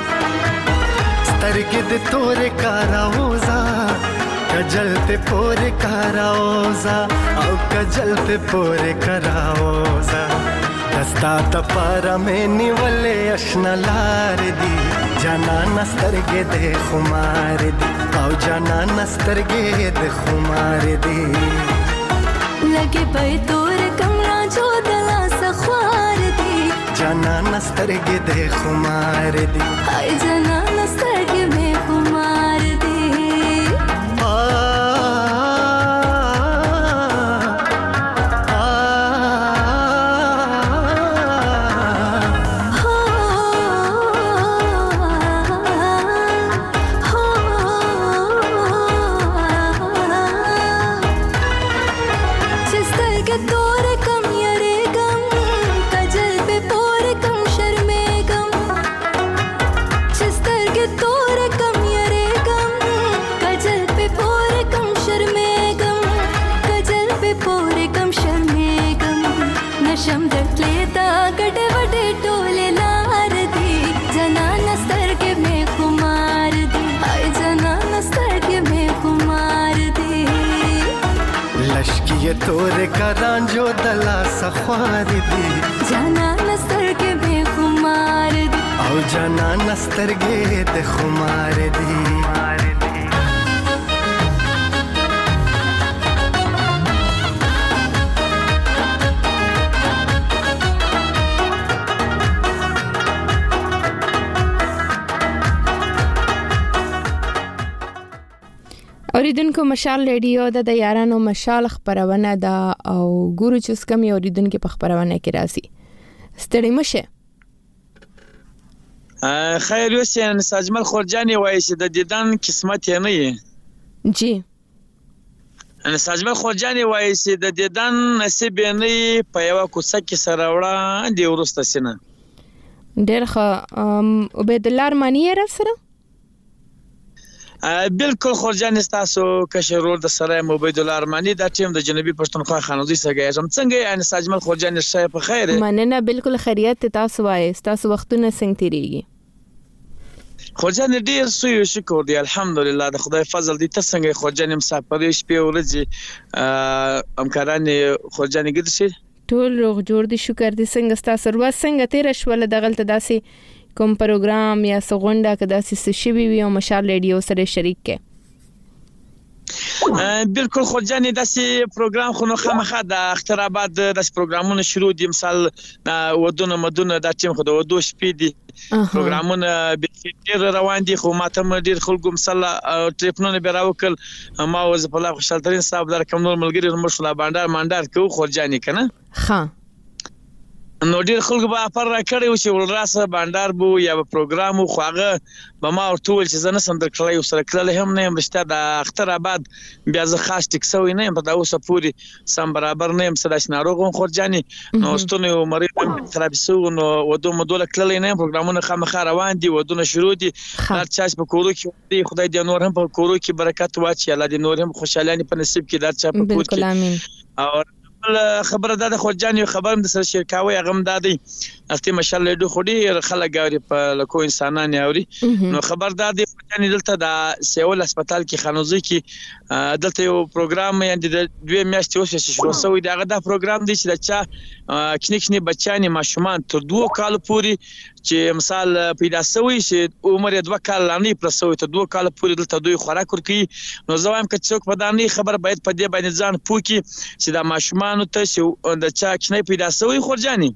स्तरगिद तोर कराओजा गजल पे पोर कराओजा औ गजल पे पोर कराओजा। दस्ता तपारा में निवले अशनलार दी जाना नस्तरगे दे खुमार दी औ जाना नस्तरगे दे खुमार दी। लगे पे तोर कमरा जो दला सख्वार दी जाना नस्तरगे दे खुमार दी। हाय जाना नस्तरगे में खुमार दी। ये तोरे करांजो दला सख्वार दी जाना नस्तरगे में खुमार दी औ जाना नस्तरगे दे खुमार दी। اوریدونکو مشال ریډیو د یارانو مشال خبرونه ده او ګورو چې کوم اوریدونکو په خبرونه کې راځي. ستړي مشه خیر حسین ساجمل خورجانی وایي چې د دیدن قسمت یې نه وي. جی ان ساجمل خورجانی وایي چې د دیدن نصیب یې نه په یو کوڅه کې سره وړه دی ورسته سینه. ډېر ښه. عبید الله ارماني را سره بالکل خورجان تاسو کشر ورور د سره عبید الله ارماني دا ټیم د جنوبي پښتونخوا خانوزي سره یم څنګه یعنی ساجمل خورجان شای په خیر مننه بالکل خیریت تاسو وای تاسو وختونه څنګه تیریږي خورجان ډیر سوی شکر دی الحمدلله د خدای فضل دی ته څنګه خورجان مسافر شپې ورځي همکاران خورجان ګرځي ټول روغ جوړ دي شکر دي څنګه تاسو ورځ څنګه تیر شول دغلت داسي کوم پروګرام یا سغونډه کدا سې شوي وي او مشال ریډیو سره شریک کې بالکل خورجان داسې پروګرام خو نو خامخا د اخترابات داسې پروګرامونه شروع دي مثال ودونه مدونه د ټیم خو د ودو شپې دي پروګرامونه ډیر روان دي خو ماته ډیر خلکو مثلا ټریپونه به راوکل ما وز په الله خوشحال ترين صاحب در کوم نور ملګری مرشد باندار کو خورجان کنه ها نو ډیر خلکو به پر راکړی و چې ولراسه باندار بو یا پروګرام خو هغه به ما ورته ول چې زنه سم درکړی سره کله هم نه مشته د اختر آباد بیا زه خاص ټیکسوي نه په دا اوسه پوری سم برابر نه هم سره شناروغون خورجاني نو ستونه مریض خراب سو نو ودو مدول کله نه پروګرامونه خامخا روان دي ودونه شروع دي هر چاش په کورو کې دی خدای دې نور هم په کورو کې برکت واچي الله دې نور هم خوشالانه په نصیب کې در چا په کور کې بالکل امين او خبره ده خورجان یو خبرم د سره شرکاوي غم دادی افتي ماشالله دوه خوري خلک غوري په لکو انسانان اوري نو خبر دادی خورجان دلته د سیول هسپتال کې خانوزي کې دلته یو پروګرام یعنی د دوه میاشتې اوسه شروع شوی دا پروګرام دی چې د چا کینی بچانی ماشومان تر 2 کال پوري چې مثال پیدا شوی چې عمر 2 کال لاندې پر شوی ته 2 کال پوري دلته دوی خوراک ورکي نو زوایم که څوک په دانی خبر باید په دې باندې ځان پوکي چې د ماشومان ته چې د چا کینی پیدا شوی خورجاني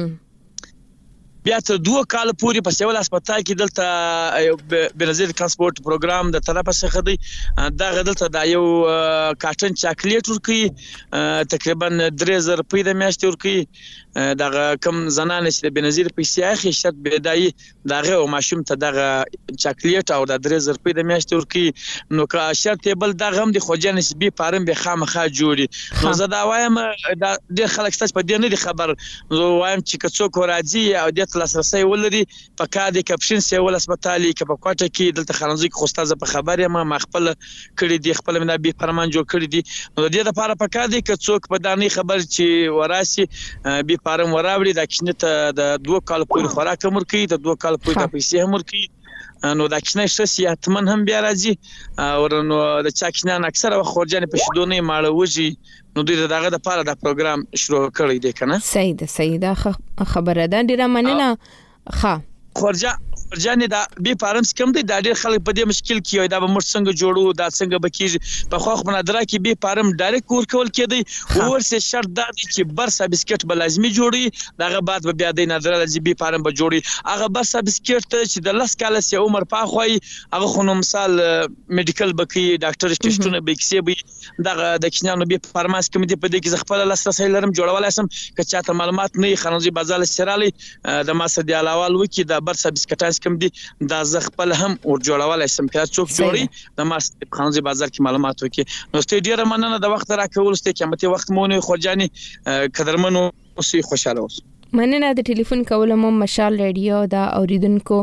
بیا تر 2 کال پوري په سیول هسپتال کې دلته بنظیر ترانسپورت پروګرام د طرفه څخه دی دا غدلته د یو کارټن چاکلیټ ورکي تقریبا 3000 روپۍ د میاشتې ورکي دا کم زنانه چې د بنظیر پیسې اخی شرط بدایي داغه او ماشوم ته دغه چاکلیټ او د 3000 روپۍ د میاشتې ورکي نو که شرط بل دغه هم د خوجان نسبی پارم به خامخا جوړي نو زه دا وایم د ډیر خلک ستاسو په دې نه دي خبر نو وایم چې څوک راځي او د لاسرسي ولري په کادي کپشن سیول هسپتالي کې په کوټه کې دلته خانوزي کې خوستازه په خبره ما خپل کړی دی خپل منا به فرمان جوړ کړی دی نو د دې لپاره په کادي کې څوک په دانی خبر چې وراسي به فارم وراوړي د کښنه د 2 کال پورې خوراک مرکې د 2 کال پورې د پیسې مرکې نو د کښنه شخصیتمن هم بیا راځي او نو د چا کښنه اکثره خورجان په شدونه ماړه وږي نو دوی دغه د پاره د پروګرام شروع کړی دی کنه صحیح ده خبره ده ډیره مننه ښه خورجان دا به پارمس کم دی دا ډیر خلک په دې مشکل کې دا به مر څنګه جوړو دا څنګه بکیږي په خو خپل درا کې به پارم ډایرکټ ور کول کېدی او ورسه شرط دا دی چې برسا بسکټ به لازمي جوړي دغه بعد به بیا د نظر لازمي به پارم به جوړي هغه برسا بسکټ چې د لاس کاله سي عمر پاخوي هغه خو نو مثال میډیکل بکی ډاکټر ټیسټونه به کیسه به دغه د کینانو به فارماس کمیټه په دې کې خپل لاسرسي لرم جوړولای سم که چاته معلومات نه خنوزي بازار سرالي د ماسه دی علاوه وکي د برسا بسکټان کم دي دا ز خپل هم ور جوړولای سم که څوک جوړي د ماسه خنوزي بازار کې معلومات وکي نو ستې ډیره مننه د وخت راکول ستې قیمتي وخت مونږ خورجاني قدرمنو اوسې خوشاله اوس مننه د ټلیفون کول مو مشال ریډیو دا اوریدونکو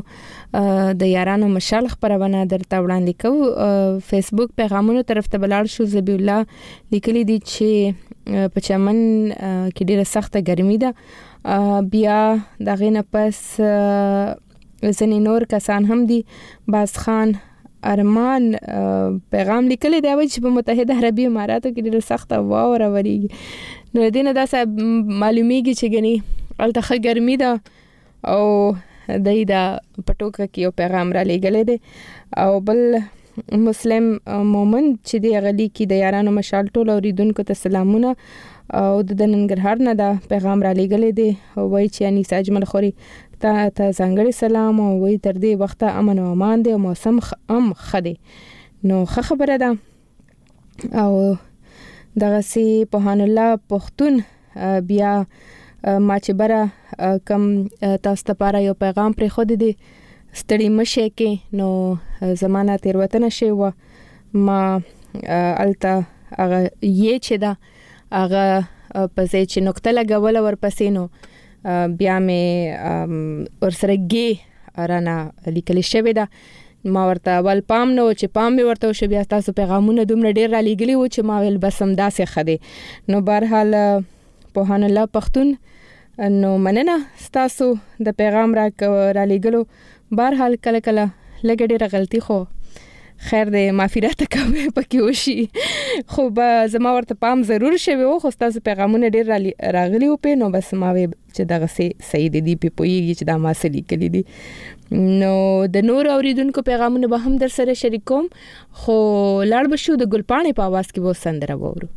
د یارانو مشال خبرونه درته وړاندې کوو فیسبوک پیغامونو طرف ته بلار شو زبی الله لیکلي دي چې په چمن کې ډیره سخته ګرمي ده بیا دغه نه پس ځنې نور کسان هم دي باز خان ارمان پیغام لیکلی دی چې په متحده عربی اماراتو کې ډېر سخت واوره وریږي نو دینه دا معلومیږي چې غني الته ګرمي ده او د پټوکه کې یو پیغام را لېږلی دی او بل مسلم مومن چې دی غلی کې د یارانو مشال ټول اوریدونکو ته سلامونه او د ننګرهار نه دا پیغام را لېږلی دی وایي چې انیسه اجمل خوري ته ځانګړي سلام او وایي تر دې وخته امن او امان دی او موسم ښه دی نو ښه خبره ده او دغسې پوهان الله پښتون بیا ما چې بره کم تاسو ته لپاره یو پیغام پرېښودی دی ستړي مشئ کې نو زمانه تېروتنه شوې وه ما هلته هغه یې چې ده هغه په ځای چې نقطه لګوله ورپسې نو بیا مې ورسره ګي رانا لیکل شوی دا ما ورته ول پام نو چې پام مې ورته شو بیا تاسو پیغامونه دومره ډیر را لګلی و چې ما ویل بس هم داسې خده نو بهرحال پوهان الله پښتون نو مننه تاسو د پیغام را لګلو بهرحال کله کله لګ ډیره غلطي خو خیر دې معافیت کوي پکې وشي خو به زما ورته پام ضرور شوی او خو تاسو پیغامونه ډیر راغلی او په نو بس ما وی چې دغه صحیح دي په پویږي چې دا ما سلی کلی دي نو د نور اوریدونکو پیغامونه به هم در سره شریکوم خو لاړ بشو د ګلپانې په आवाज کې وو سندره وورو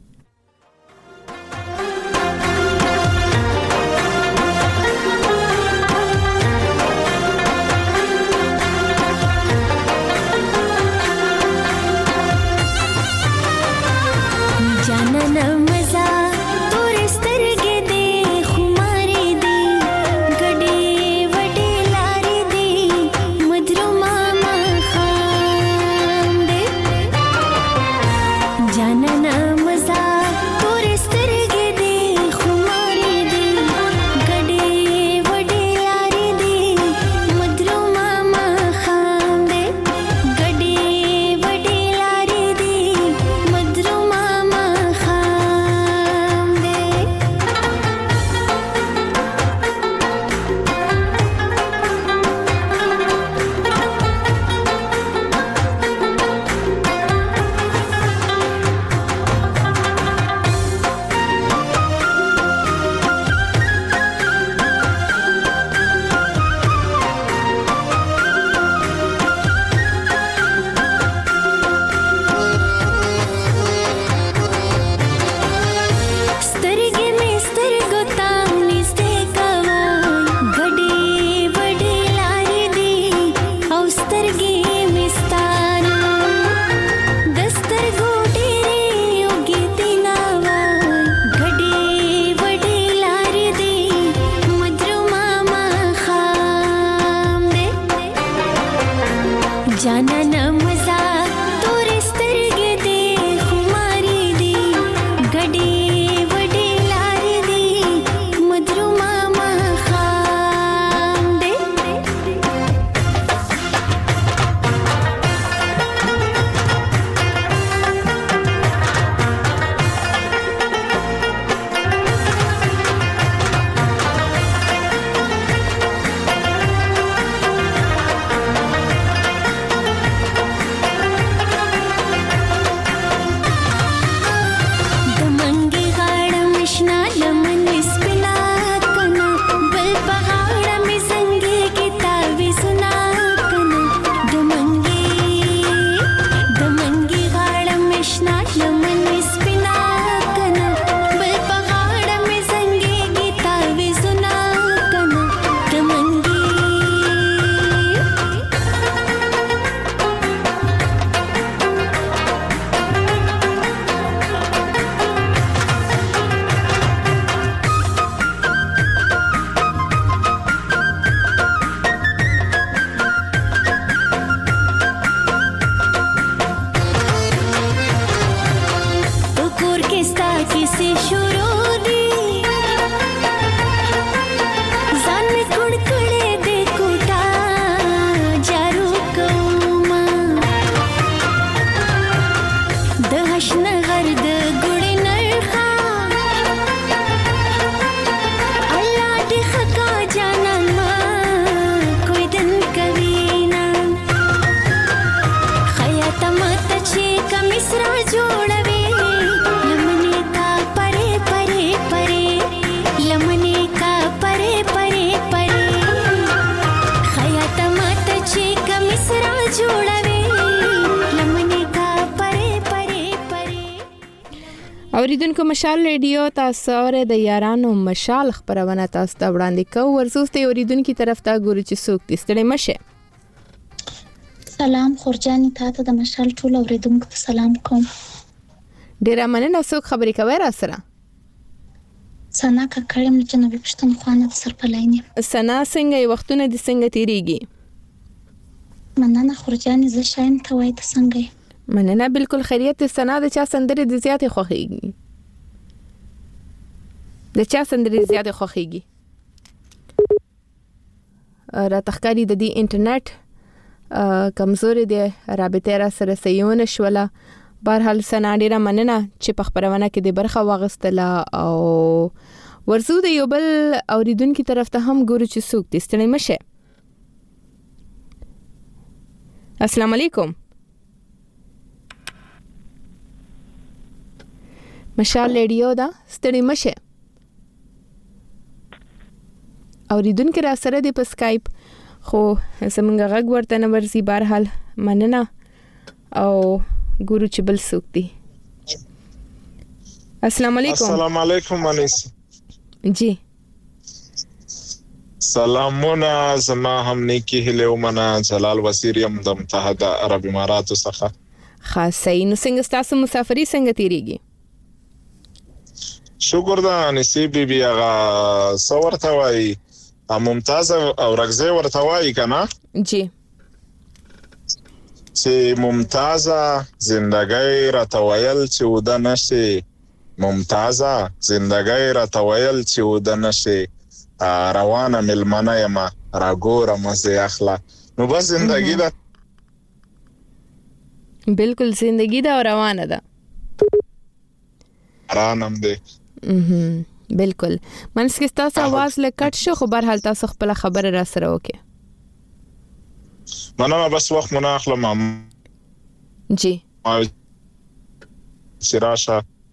اوریدونکو مشال ریډیو تاسو اوره د یارانو مشال خبرونه تاسو ته وړاندې کوو ورسوسته اوریدونکو طرف ته ګوري چې څوک تستړي مشه سلام خورجاني تاسو د مشال ټول اوریدونکو ته سلام کوم ډیر مننه څوک خبرې کوي را سره سنا کا کړم چې نو پښتون خوانه سر پلاینه سنا څنګه وختونه د څنګه تیریږي مننه خورجاني زه شاین ته وای ته څنګه مننه بالکل خیریت سنا د چا سندره د زیاتې خوخیږي د چا سندره زیاتې خوخیږي راتخکاری د دې انټرنیټ کمزوري دی رابطه را سره سيونه شوله بهرحال سنا ډیره مننه چې په خبرونه کې د برخه واغستله او ورزو د یو بل اوریدونکو طرف ته هم ګورو چې څوک دې ستړي مشه. السلام علیکم. مشال ریډیو دا ستړي مشه اوریدونکو را سره د په اسکایپ خو زمونږ غږ ورته نه ورزي. بهرحال مننه او ګورو چې بل څوک دی. السلام علیکم. السلام علیکم انیس. جی سلامونه زما هم نیکی هله ومنه جلال وزیریم د متحده عرب اماراتو څخه. خاصه نو څنګه تاسو مسافری څنګه تیریږي؟ شکر ده انیسی بیبي هغه څورته وای ممتاز او رغزه ورته وای کنه. جی چې ممتازه زندګۍ راتویل چې ودا نشي ممتازه زندګۍ راتویل چې ودا نشي روانه ملمنه یما راګوره مزه اخلا نو بس زندګی ده بالکل زندگی ده او روانه ده رانم ده بالکل منس کې تاسو आवाज لکټ شو خو بهر حال تاسو خپل خبره را سره وکي. مننه بس وخت مونږ اخلم جی سراشه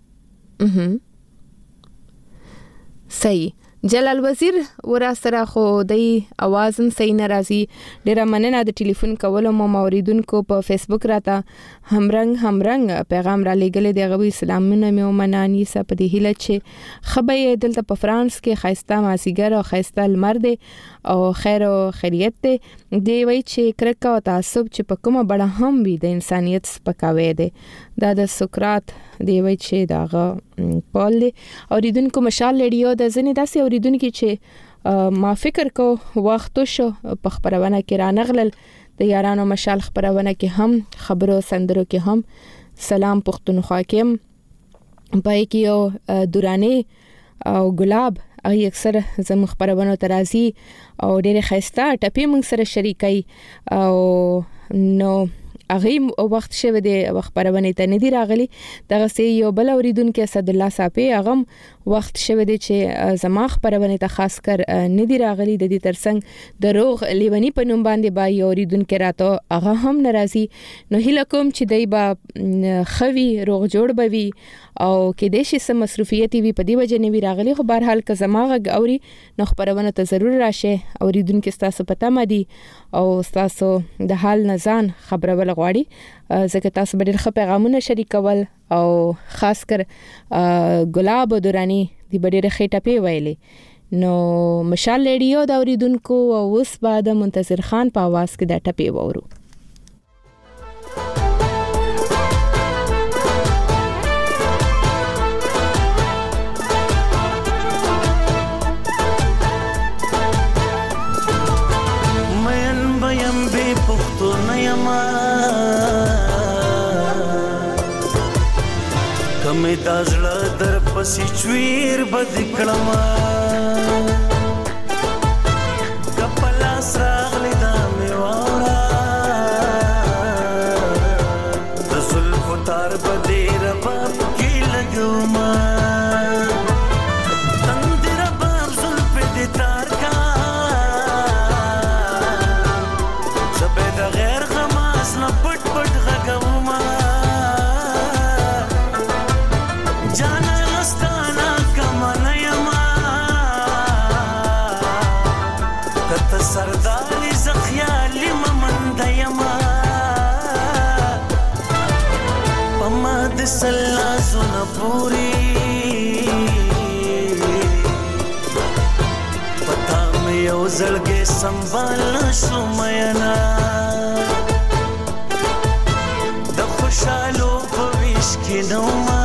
صحیح. جلال وزیر ورا سره خو دای आवाज هم صحیح ناراضي. ډیره مننه د ټلیفون کولو مو موریدونکو په فیسبوک راته همرنګ پیغام را لګل دی. غوي سلامونه مې ومنانی سپ د هیله چې خبرې دلته په فرانس کې خایسته ماسیګر او خایسته لمر دی او خیر او خیریت دی. دی وای چې کرکه او تعصب چې په کومه بڑا هم وي د انسانيت سپکاوي دی. دا د سقراط دی وای چې داغه پال دی. اوریدونکو مشال ریډیو د ځنې داسې اوریدونکو چې ما فکر کو وخت شو په خبرونه کې را نغلل د یارانو مشال خبرونه کې هم خبرو سندرو کې هم سلام پښتونخوا کې پای کې یو دوراني او ګلاب هغه اکثر زموږ خبرونه ترازی او ډېر خسته ټپی موږ سره شریکای او نو هغه وخت شوه د خبرونه ته ندی راغلی. دغه سي یو بل اوریدونکو اسد الله صاحب هغه وخت شوه د چې زما خبرونه ته خاص کر ندی راغلی. د دې ترڅنګ د روغ لیونی په نوم باندې با یو اوریدونکو راته هغه هم ناراضي. نو هیله کوم چې دای با خوي روغ جوړ بوي او کې د شي سم مصروفیت وي په دې وجه نه وی راغلی. خو بهر حال که زماغه اوري نو خبرونه ته ضرور راشه. اوریدونکو تاسو پته مدي او تاسو د حال نزان خبره ول غواړي ځکه تاسو ډېر ښه پیغامونه شریکول او خاص کر ګلاب دورانی دی ډېر ښه ټپی ویلي. نو مشال ریډیو دا اوریدونکو او اوس بعد منتظر خان په आवाज کې دا ټپی وورو. کمه دازړه در پسې چویر بد کړما کپلا سراغلی دا میوارا د زلف تار بده رباب کې لګوما تند رباب زلف دې تار کا زبې د غیر غماس نه پټ پټ غګوما سرداري زخيالي ممند يما پما د سلا زون پوری پتا مې یو زړګي سنبال شو مینا د خوشالو په ویش کې نو ما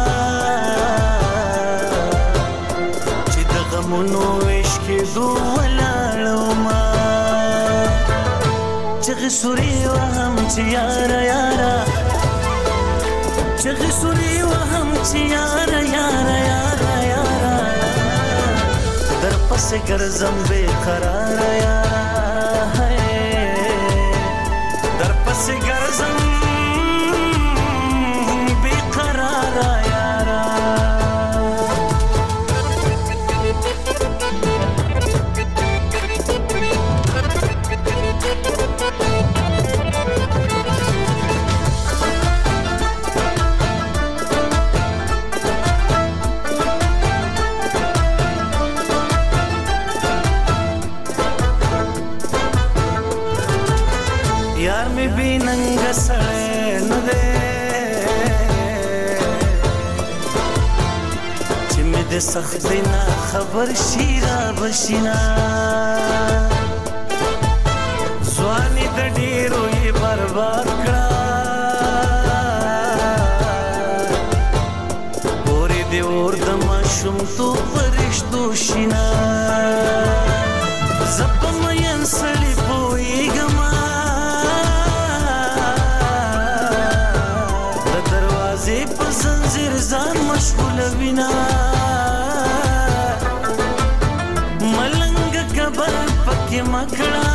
چې د غمونو ویش کې دوه چغ سوري وهم چې یارا یارا چغ سوري وهم چې یارا یارا یارا یارا در پس ګرځم بے قرار یارا پس ګرځم بے قرارا یارا यार में भी नंग सड़े न दे चिम्मे दे सख्त ना खबर शीरा बशीना स्वानी द डेरो ये बर्बाद करा बोरे दे और दमा शुम तो परिश्तो शिना जब मयन सड़ी पोई गमा زنجیر ځان مشغول وینا ملنګ کبر پکې مکړه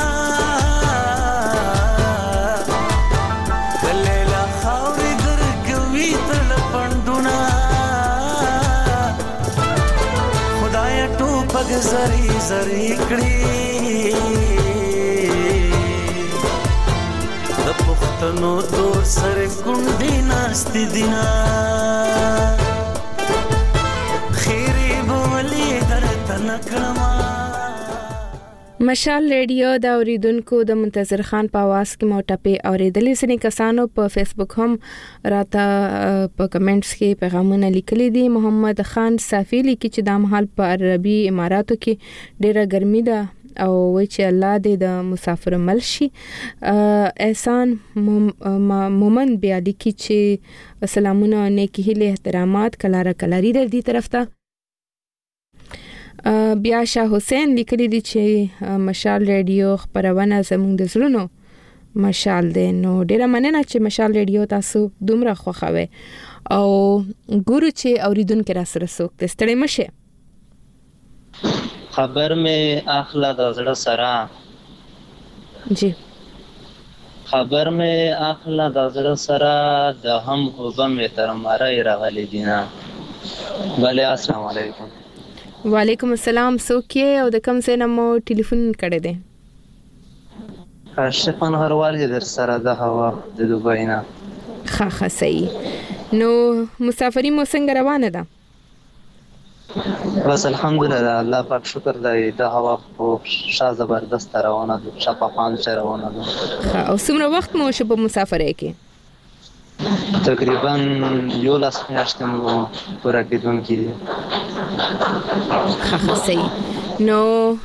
کلیلا خاورې درګوي تل پندونه خدای ټوپک زری زری کړی پختنو تور سر کندی ناستی دینا خیری بولی در تنکړما مشال ریډیو دا اوریدونکو د منتظر خان په आवाज کې مو ټپه اوریدلې سنې کسانو په فیسبوک هم راته په کمنټس کې پیغامونه لیکلي دي محمد خان صافی لیکي چې د مهال په عربي اماراتو کې ډېره ګرمي ده او وای چې الله دې د مسافر ملشي احسان مومن بیا لیکي چې سلامونه نیکی هله احترامات کلاره کلاری در دې طرف ته بیا شاه حسین لیکلی دي چې مشال ریډیو خبرونه زموږ د زړونو مشال دی نو ډیره مننه چې مشال ریډیو تاسو دومره خوښوي او ګورو چې اوریدونکو را سره څوک ستړي مشه خبر میں اخلا د زړه سره جی خبر میں اخلا د زړه سره د هم وبم تر مړی راغلی دینا بله السلام علیکم وعلیکم السلام سوکې او د کوم ځای نه مو ټلیفون کړی دی اشرفان هروال در سره د هوا د دوبۍ نه ښه صحیح نو مسافری مو څنګه روانه ده بس الحمدلله الله پاک شکر دی د هوا په شا زبردست روانه ده شفافان روانه ده او څومره وخت مو شو په مسافرۍ کې تقریبا 11 میاشتې مو پوره کېدونکې دي ښه صحیح نو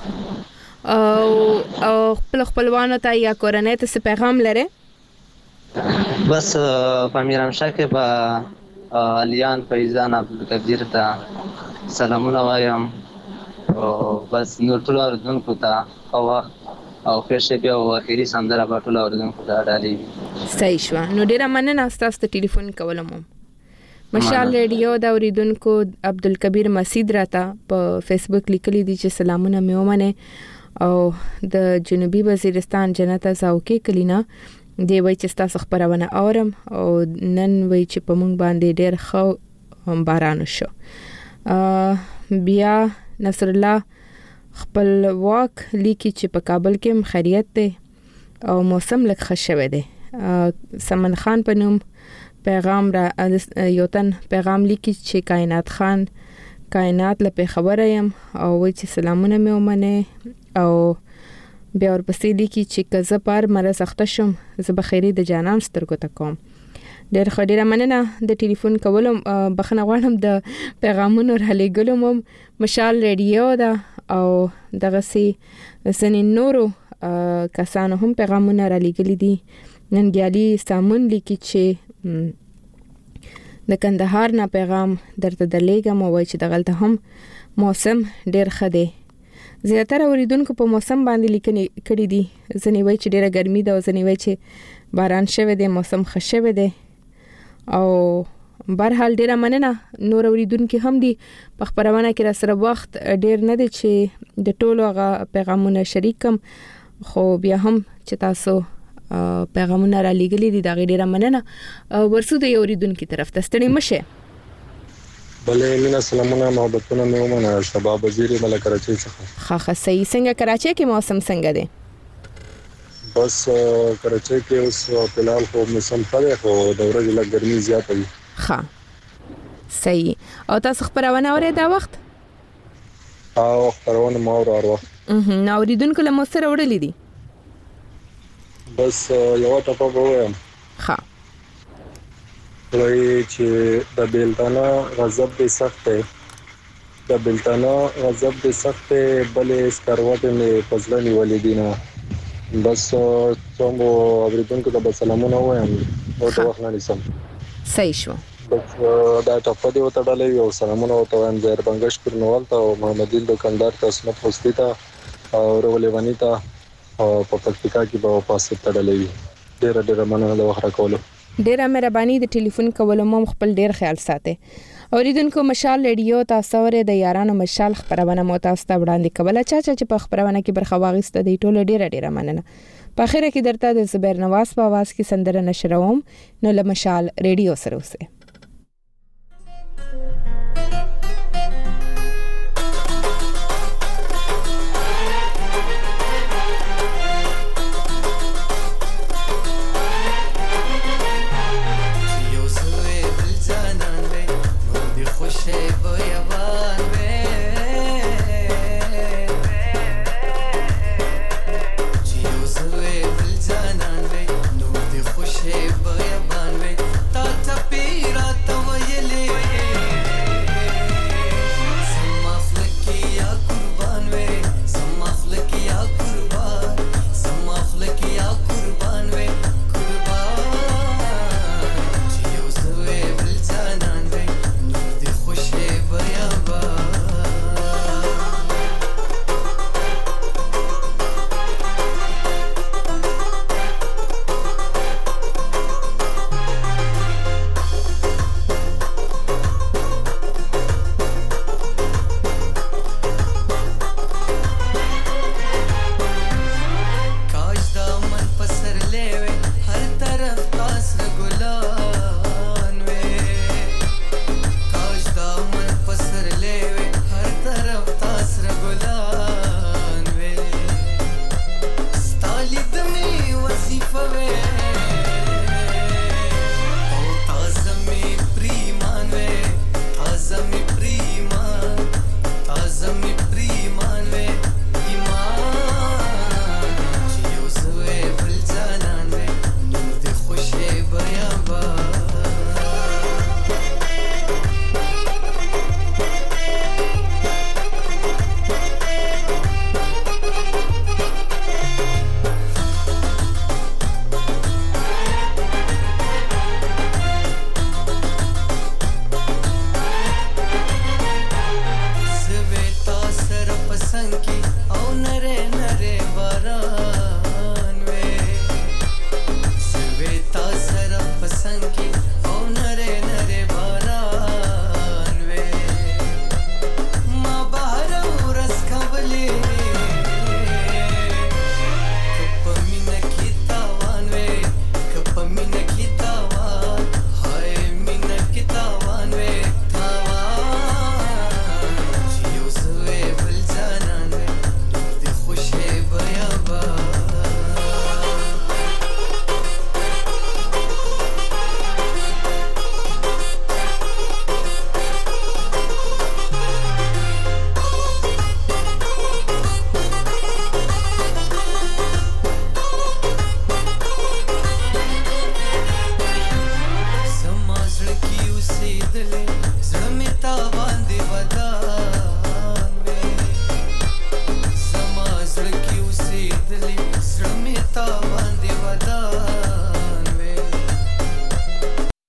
او خپلوانو ته یا کورنۍ ته څه پیغام لري بس په میرامشاه کې به الیان فیضان عبدالقدیر ته سلامونه وایم او بس نور ټول اوریدونکو ته او خیر شپه او اخیری سندره به ټول اوریدونکو ته ډالۍ صحیح شو نو ډیره مننه تاسو ته ټلیفون کولم مشال ریډیو دا اوریدونکو عبدالکبیر مسعود راته په فیسبوک لیکلی دي چې سلامونه مې ومنه او د جنوبي وزیرستان جنت زاوکې کلینا دی وای چې تاسو خبرونه اورم او نن وای چې په مونږ باندې ډېر خو باران شو بیا نصر الله خپل واک لیکي چې په کابل کې خیریت ده او موسم لږ ښه شوی دی سمن خان په نوم پیغام را یوتن پیغام لیکي چې کائنات خان کائنات لپاره خبره يم او وای چې سلامونه مې ومنه او بیا ورپسې لیکي چې کزه پر مره سخته شم زه بخیری د جانان سترګو ته کوم ډېر خډيره مننه د ټلیفون کولم بخنه غواړم د پیغامونو را لګولم مشال ریډیو دا او دغه سي سنن نورو کسانو هم پیغامونه را لګلي دي ننګیالي سامون لیکي چې د کندهار نه پیغام درته درلېږم او چې دغلته هم موسم ډېر ښه دی زیاتره اوریدونکو په موسم باندې لیکنې کړې دي ځنې وایي چې ډېره ګرمي ده او ځنې وایي چې باران شوی دی موسم ښه شوی دی او بهرحال ډېره مننه نور اوریدونکو هم دي په خبرونه کې را سره وخت ډېر نه دی چې د ټولو هغه پیغامونه شریکم خو بیا هم چې تاسو پیغامونه را لېږلي دي دا ډیره مننه. ورسو د یو اوریدونکو طرف ته ستړي مشه. بلې مینا سلامونه محبتونه مې ومنه. شباب وزیری مل کراچۍ څخه. خاخه صحیح. څنګه کراچۍ کې موسم څنګه دی؟ بس کراچۍ کې اوس فلحال خو موسم ښه دی خو د ورځې لږ ګرمي زیاته وي. ښه صحیح. او تاسو خبرونه اورئ دا وخت؟ او خبرونه ما اورو هر وخت. نو اوریدونکو له مو سره وړلې دي؟ بس یو ټاپه ووایم. ښه. وایي چې د بیلتانه غضب دې سخت دی. د بیلتانه غضب دې سخت دی بلې سکروټې مې پزله نیولې دي نه. بس څومره اوریدونکو ته سلامونه وایم او د وخت نه نیسم. صحیح شو. بس دا ټاپه دې وتړلې او سلامونه ورته وایم زهر بنگش کورنوال ته او محمد دل دکاندار ته اسمت خوستی ته او رولېوانی ته او په پکتیکا کې به پاسه تړلې وي. ډېر مننه د وخت راکولو. ډیره مهرباني. د ټلیفون کولو مو خپل ډیر خیال ساتئ. اوریدونکو مشال ریډیو تاسو ورې د یارانو مشال خبرونه مو تاسو ته وړاندې کوله چې په خبرونه کې برخه واغسته دی. ټول ډیره مننه. په اخر کې درته د زبیر نواز په आवाज کې سندره نشروم. نو له مشال ریډیو سره اوسئ.